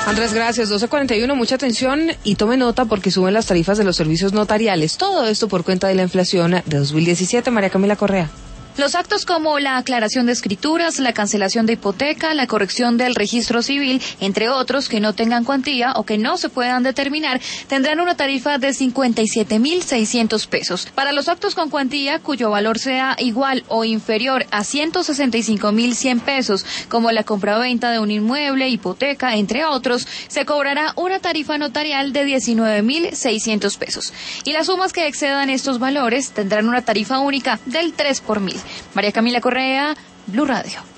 Andrés, gracias. 12:41, mucha atención y tome nota porque suben las tarifas de los servicios notariales. Todo esto por cuenta de la inflación de 2017. María Camila Correa. Los actos como la aclaración de escrituras, la cancelación de hipoteca, la corrección del registro civil, entre otros que no tengan cuantía o que no se puedan determinar, tendrán una tarifa de 57.600 pesos. Para los actos con cuantía, cuyo valor sea igual o inferior a 165.100 pesos, como la compra-venta de un inmueble, hipoteca, entre otros, se cobrará una tarifa notarial de 19.600 pesos. Y las sumas que excedan estos valores tendrán una tarifa única del 3 por 1000. María Camila Correa, Blue Radio.